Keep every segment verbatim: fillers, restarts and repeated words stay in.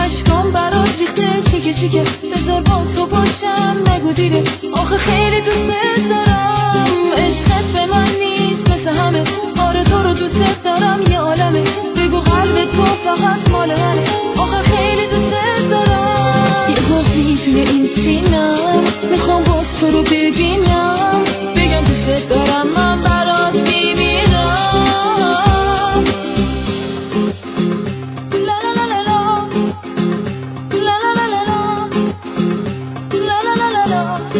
اشکام برات ریخته چیکه چیکه، بذار با تو باشم نگو دیره، آخه خیلی دوست دارم. عشقت به من نیست مثل همه، آره تو رو دوست دارم یه عالمه، بگو قلب تو فقط مال منه، آخه خیلی دوست دارم. یه گفتی توی این سینم میخوام باز تو رو ببینم، بگم دوست دارم من برات میمیرم. لا لا لا لا لا لا لا لا لا لا لا لا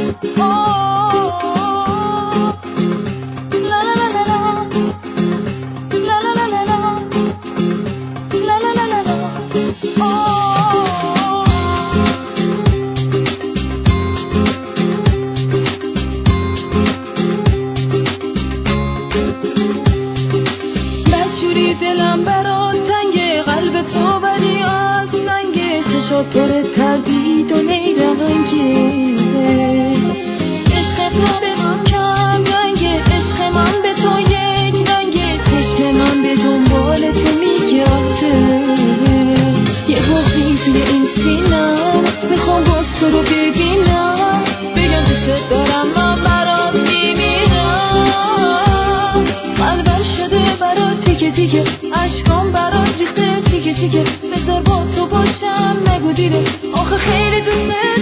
دلم برات تنگه، قلب تو ولی از سنگه، چشات پر تردید و نیرنگه، عشق تو به من کم رنگه، عشق من به تو یک رنگه، چشم من به دنبال تو میگرده. یه بغضی توی این سینم میخوام باز تو رو ببینم، بگم دوست دارم من برات میمیرم. قلبم شده برات تیکه تیکه، اشکام برات ریخته چیکه چیکه، بذار با تو باشم نگو دیره، آخه خیلی دوست